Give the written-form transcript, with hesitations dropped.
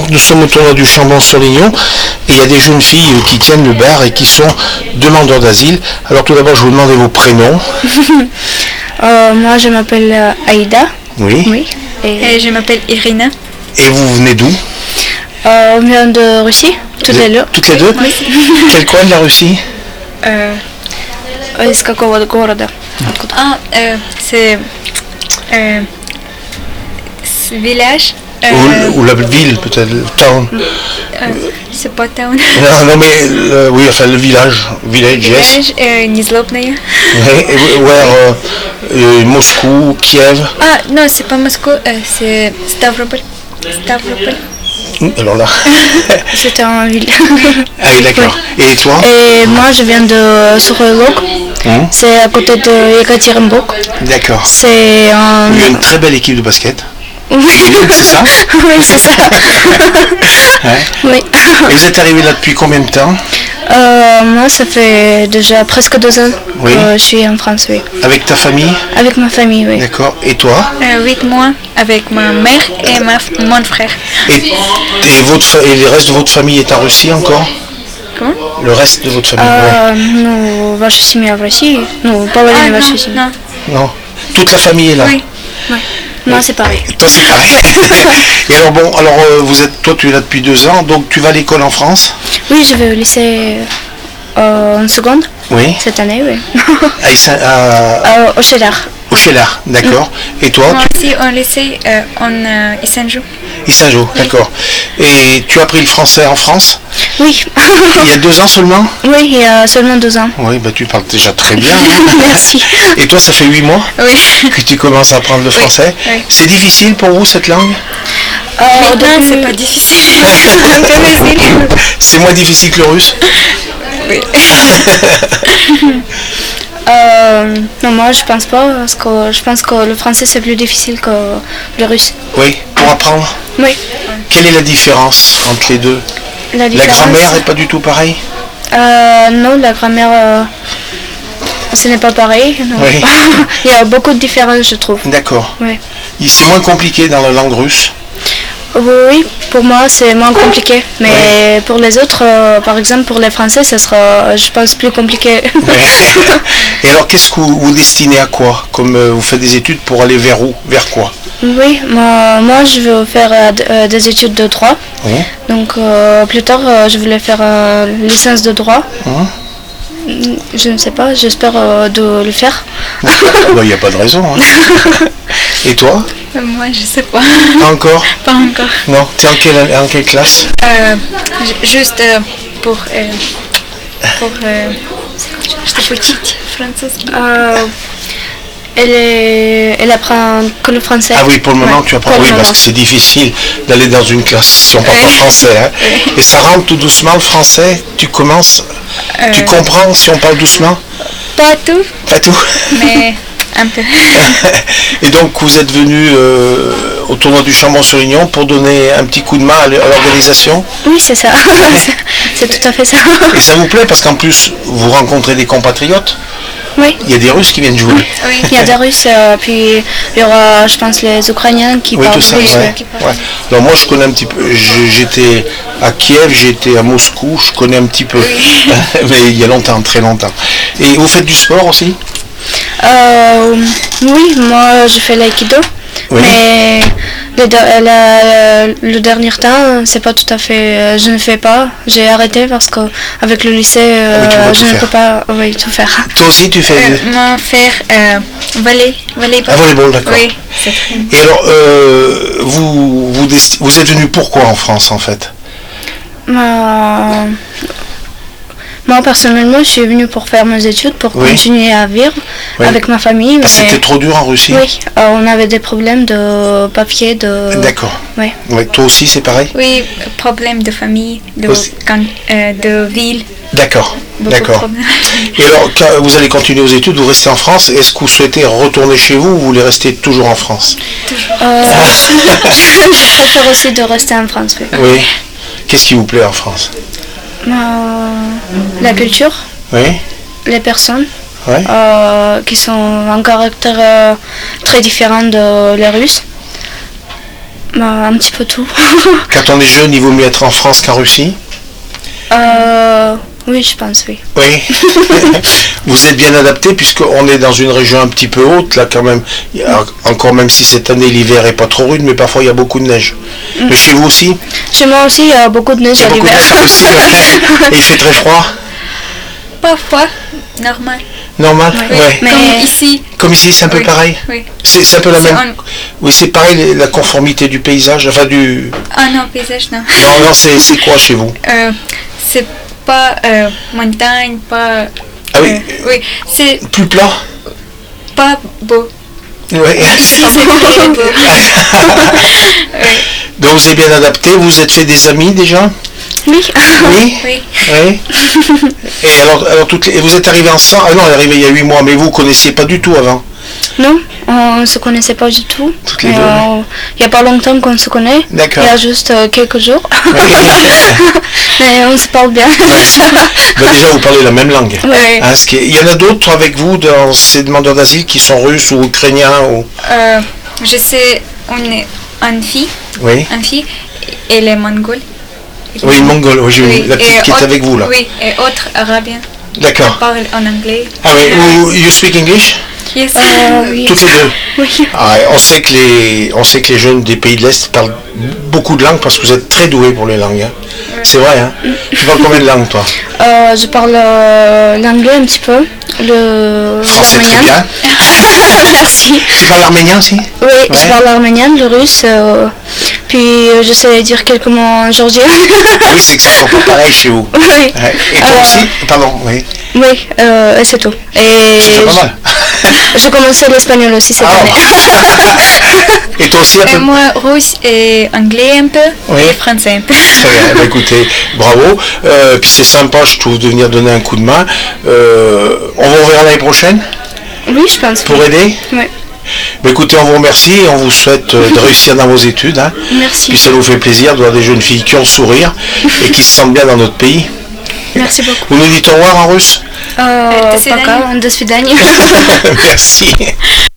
nous sommes au tournoi du Chambon-sur-Lignon et il y a des jeunes filles qui tiennent le bar et qui sont demandeurs d'asile. Alors tout d'abord, je vous demande vos prénoms. Moi, je m'appelle Aïda. Oui. Oui. Et je m'appelle Irina. Et vous venez d'où? On vient de Russie, toutes les deux. Toutes les deux? Oui. Quel coin de la Russie? Из какого города? C'est village. Ou la ville, peut-être, le town. C'est pas town. Non, mais oui, enfin le village, yes. Незлобная. Moscou, Kiev. Ah non, c'est pas Moscou, c'est Stavropol. Alors là. C'était en ville. Ah oui, d'accord. Et toi? Et moi, je viens de Sukhoi-Log. C'est à côté de Ekaterinbourg. D'accord. C'est Il y a une très belle équipe de basket. Oui, c'est ça? Oui, c'est ça. Ouais. Oui. Et vous êtes arrivé là depuis combien de temps? Moi, ça fait déjà presque 2 ans Oui. que je suis en France, oui. Avec ta famille? Avec ma famille, oui. D'accord. Et toi? 8 mois avec ma mère et mon frère. Et le reste de votre famille est en Russie encore? Comment? Le reste de votre famille? Ну, ваша семья в России? Ну, половина вашей семьи. Non. Non. Toute la famille est là? Oui. Non, c'est pareil. Toi, c'est pareil. Et alors bon, toi tu es là depuis 2 ans, donc tu vas à l'école en France? Oui, je vais au lycée en seconde. Oui. Cette année, oui. Au Cheddar. Au Cheddar, d'accord. Et toi? Moi aussi au lycée Issanjou. Issanjou, d'accord. Et tu as appris le français en France? Oui. Il y a 2 ans seulement? Oui, il y a seulement 2 ans. Oui, bah tu parles déjà très bien. Merci. Et toi, ça fait 8 mois Oui. que tu commences à apprendre le français? Oui. C'est difficile pour vous cette langue? Maintenant, c'est pas difficile. C'est moins difficile que le russe? Oui. Non, moi je pense pas, parce que je pense que le français c'est plus difficile que le russe. Oui, pour apprendre? Oui. Quelle est la différence entre les deux? La grammaire n'est pas du tout pareille? Non, la grammaire, ce n'est pas pareil. Non. Oui. Il y a beaucoup de différences, je trouve. D'accord. Oui. C'est moins compliqué dans la langue russe? Oui, pour moi c'est moins compliqué, mais pour les autres, par exemple pour les Français, ça sera, je pense, plus compliqué. Et alors qu'est-ce que vous destinez à quoi? Comme vous faites des études pour aller vers où? Vers quoi? Oui, moi je veux faire des études de droit. Oui. Donc plus tard je voulais faire une licence de droit. Je ne sais pas, j'espère de le faire. Il n'y a pas de raison. Hein. Et toi? Moi, je sais pas. Pas encore? Pas encore. Non, tu es en quelle classe? Juste pour чтобы учить французский. Elle apprend que le français. Ah oui, pour le moment tu apprends. Oui, parce que c'est difficile d'aller dans une classe si on ne parle pas français. Hein. Et ça rentre tout doucement le français? Tu commences? Tu comprends si on parle doucement? Pas tout. Pas tout? Mais un peu. Et donc vous êtes venu au tournoi du Chambon-sur-Lignon pour donner un petit coup de main à l'organisation? Oui, c'est ça. C'est tout à fait ça. Et ça vous plaît parce qu'en plus vous rencontrez des compatriotes? Oui. Il y a des Russes qui viennent jouer. Oui. Il y a des Russes, puis il y aura, je pense, les Ukrainiens qui parlent tout ça, russe. ouais. Alors moi je connais un petit peu, j'étais à Kiev, j'étais à Moscou, je connais un petit peu, mais il y a longtemps, très longtemps. Et vous faites du sport aussi? Oui, moi je fais l'aïkido, mais le dernier temps, c'est pas tout à fait, je ne fais pas, j'ai arrêté parce que avec le lycée, je ne peux pas tout faire. Toi aussi tu fais? Moi faire volleyball. Ah, volleyball, d'accord. Oui, c'est très bien. Et alors, vous êtes venu pourquoi en France en fait? Moi personnellement, je suis venue pour faire mes études, pour continuer à vivre avec ma famille. Mais c'était trop dur en Russie? Oui, on avait des problèmes de papier, de... D'accord. Oui. Toi aussi c'est pareil? Oui, problème de famille, de ville. D'accord, Beaucoup de problèmes. Et alors, quand vous allez continuer aux études, vous restez en France, est-ce que vous souhaitez retourner chez vous ou vous voulez rester toujours en France? Je préfère aussi de rester en France, oui. Oui. Qu'est-ce qui vous plaît en France? La culture, les personnes qui sont en caractère très différent de les Russes. Un petit peu tout. Quand on est jeune, il vaut mieux être en France qu'en Russie? Oui, je pense, oui. Oui. Vous êtes bien adapté puisqu'on est dans une région un petit peu haute, là quand même. Encore même si cette année l'hiver est pas trop rude, mais parfois il y a beaucoup de neige. Mais chez vous aussi? Chez moi aussi, il y a beaucoup de neige à l'hiver. Aussi, ouais. Et il fait très froid? Parfois, normal. Normal? Oui. Ouais. Mais comme ici. Comme ici, c'est un peu pareil? Oui. C'est un peu la même. Oui, c'est pareil, la conformité du paysage, enfin du. Ah non, paysage, non. Non, c'est quoi chez vous? C'est pas montagne, pas. Ah oui? Oui, c'est Plus plat? pas beau. Oui. Ici, c'est très beau. Donc vous êtes bien adapté, vous êtes fait des amis déjà? Oui. Oui? Oui. Oui. Et alors vous êtes arrivés ensemble? Ah non, elle est arrivée il y a 8 mois, mais vous ne connaissiez pas du tout avant? Non, on ne se connaissait pas du tout. Toutes les deux. Il n'y a pas longtemps qu'on se connaît. D'accord. Il y a juste quelques jours. Oui. Mais on se parle bien. Bah déjà, vous parlez la même langue. Oui. Hein, il y en a d'autres avec vous dans ces demandeurs d'asile qui sont russes ou ukrainiens ou... Je sais, on est une fille. Oui. Une fille, elle est mongole. Oui, une mongole, oui, Oui, la petite qui est avec vous là. Oui, et autre arabien. D'accord. Elle parle en anglais. Ah oui, you speak English? Yes. Oui. Toutes les deux. Oui. Ah, on sait que les jeunes des pays de l'Est parlent beaucoup de langues parce que vous êtes très doués pour les langues. Hein. C'est vrai, hein? Tu parles combien de langues, toi? Je parle l'anglais un petit peu, Français, très l'arménien. bien. Merci. Tu parles l'arménien aussi? Oui, Ouais. je parle l'arménien, le russe, puis je sais dire quelques mots en georgien. Oui, c'est que ça sent pas pareil chez vous. Oui. Ouais. Et toi aussi? Pardon, oui. Oui, et c'est tout. Et C'est pas mal. je commençais l'espagnol aussi cette année. Et toi aussi un Et peu? moi, russe et anglais un peu, Oui. et français un peu. Très bien, bah, écoutez, bravo. Puis c'est sympa, je trouve, de venir donner un coup de main. On vous reverra l'année prochaine Oui, je pense. pour aider? Oui. Bah, écoutez, on vous remercie et on vous souhaite de réussir dans vos études. Hein. Merci. Puis ça nous fait plaisir de voir des jeunes filles qui ont le sourire et qui se sentent bien dans notre pays. Merci beaucoup. Vous nous dites au revoir en russe? Пока, до свидания. Merci.